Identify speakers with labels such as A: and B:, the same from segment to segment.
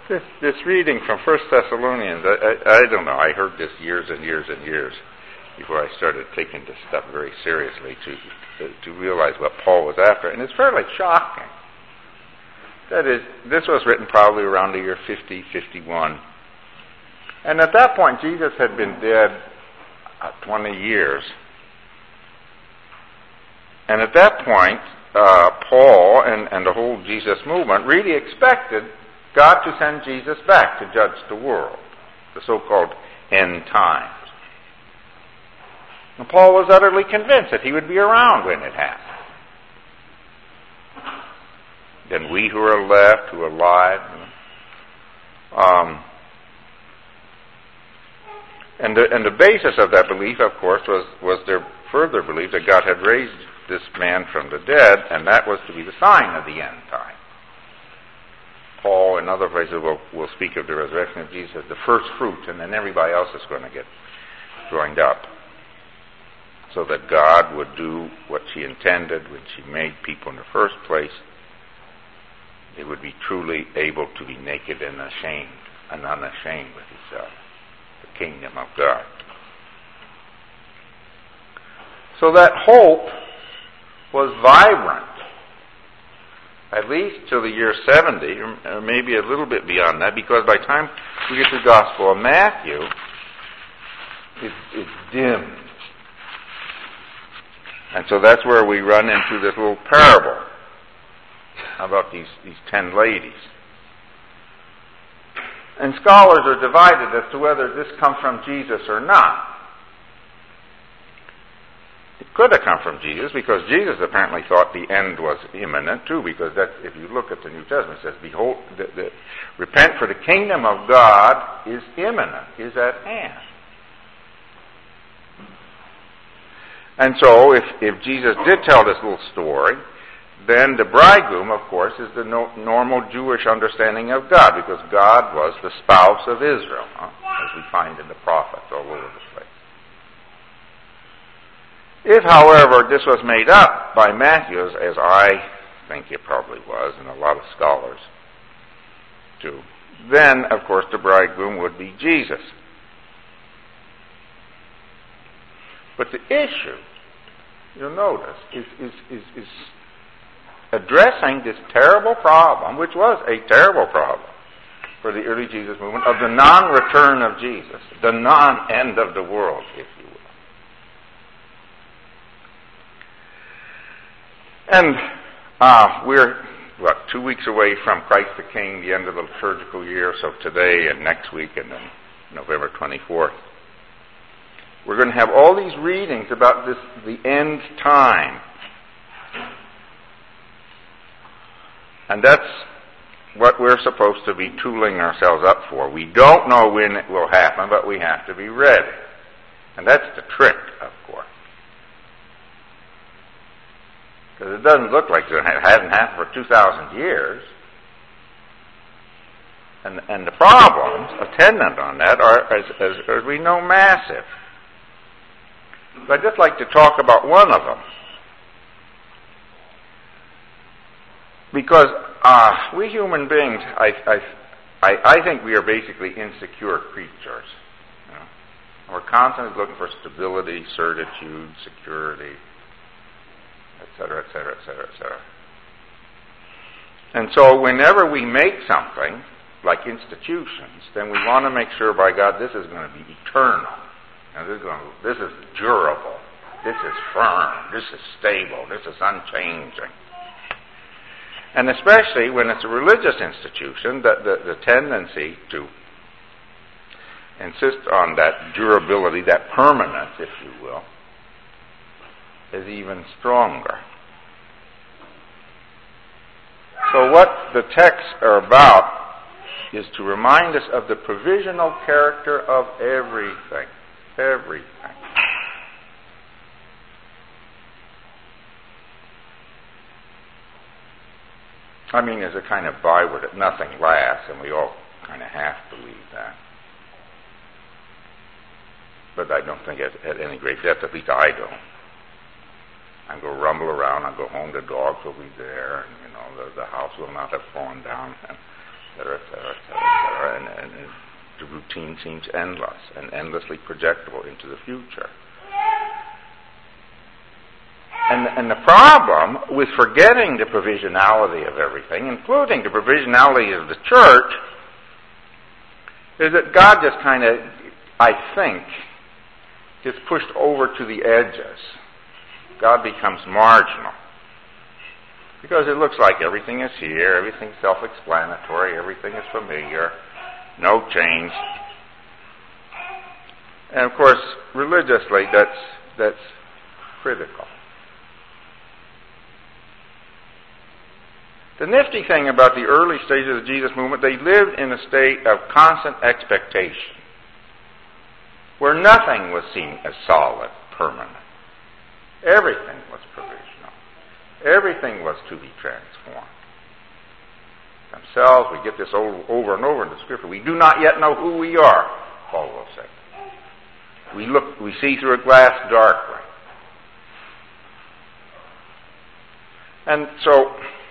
A: This reading from 1 Thessalonians, I don't know, I heard this years and years and years before I started taking this stuff very seriously to realize what Paul was after. And it's fairly shocking. That is, this was written probably around the year 50, 51. And at that point, Jesus had been dead 20 years. And at that point, Paul and the whole Jesus movement really expected God to send Jesus back to judge the world, the so-called end times. And Paul was utterly convinced that he would be around when it happened. Then we who are left, who are alive, and the basis of that belief, of course, was their further belief that God had raised this man from the dead, and that was to be the sign of the end time. Paul, in other places, will speak of the resurrection of Jesus as the first fruit, and then everybody else is going to get joined up, so that God would do what she intended when she made people in the first place. They would be truly able to be naked and ashamed and unashamed with himself, the kingdom of God. So that hope was vibrant, at least till the year 70, or maybe a little bit beyond that, because by the time we get to the Gospel of Matthew, it's dimmed. And so that's where we run into this little parable about these 10 ladies. And scholars are divided as to whether this comes from Jesus or not. It could have come from Jesus, because Jesus apparently thought the end was imminent too, because that, if you look at the New Testament, it says, behold, repent, for the kingdom of God is imminent, is at hand. And so, if Jesus did tell this little story, then the bridegroom, of course, is the normal Jewish understanding of God, because God was the spouse of Israel, as we find in the prophets all over the place. If, however, this was made up by Matthew, as I think it probably was, and a lot of scholars do, then, of course, the bridegroom would be Jesus. But the issue, you'll notice, is addressing this terrible problem, which was a terrible problem for the early Jesus movement, of the non-return of Jesus, the non-end of the world, if you will. And we're, 2 weeks away from Christ the King, the end of the liturgical year, so today and next week and then November 24th. We're going to have all these readings about the end time. And that's what we're supposed to be tooling ourselves up for. We don't know when it will happen, but we have to be ready. And that's the trick, of course. Because it doesn't look like it hasn't happened for 2,000 years. And the problems attendant on that are, as we know, massive. But I'd just like to talk about one of them. Because we human beings, I think we are basically insecure creatures. You know? We're constantly looking for stability, certitude, security, etc., etc., etc., etc. And so whenever we make something, like institutions, then we want to make sure, by God, this is going to be eternal. And this is durable. This is firm. This is stable. This is unchanging. And especially when it's a religious institution, the tendency to insist on that durability, that permanence, if you will, is even stronger. So what the texts are about is to remind us of the provisional character of everything. Everything. I mean, there's a kind of byword that nothing lasts, and we all kind of half believe that. But I don't think at any great depth, at least I don't. I go rumble around, I go home, the dogs will be there, and the house will not have fallen down, et cetera, et cetera, et cetera, et routine seems endless and endlessly projectable into the future. And the problem with forgetting the provisionality of everything, including the provisionality of the church, is that God just kind of, I think, gets pushed over to the edges. God becomes marginal. Because it looks like everything is here, everything's self-explanatory, everything is familiar, no change. And of course, religiously, that's critical. The nifty thing about the early stages of the Jesus movement, they lived in a state of constant expectation, where nothing was seen as solid, permanent. Everything was provisional. Everything was to be transformed. Themselves, we get this over and over in the Scripture. We do not yet know who we are, Paul will say. We see through a glass darkly. And so,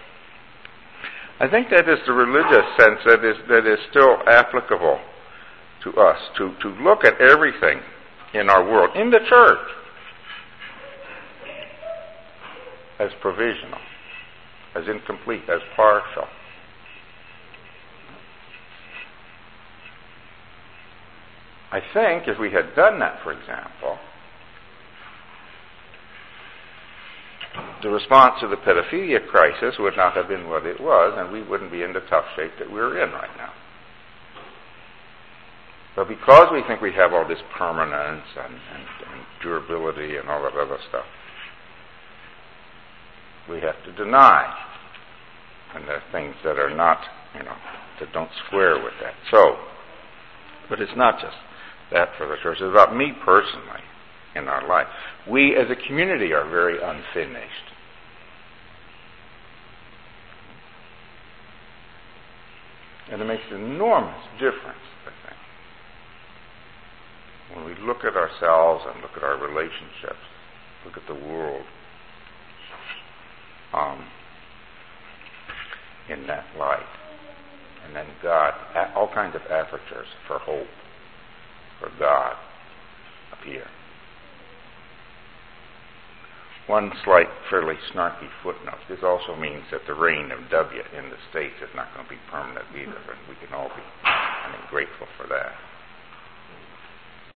A: I think that is the religious sense that is still applicable to us, to look at everything in our world, in the church, as provisional, as incomplete, as partial. I think if we had done that, for example, the response to the pedophilia crisis would not have been what it was, and we wouldn't be in the tough shape that we're in right now. But because we think we have all this permanence and durability and all that other stuff, we have to deny. And there are things that are not, that don't square with that. So, but it's not just that for the church. It's about me personally in our life. We as a community are very unfinished. And it makes an enormous difference, I think, when we look at ourselves and look at our relationships, look at the world in that light. And then God, all kinds of apertures for hope, for God appear. One slight, fairly snarky footnote. This also means that the reign of W in the States is not going to be permanent either, and we can all be grateful for that.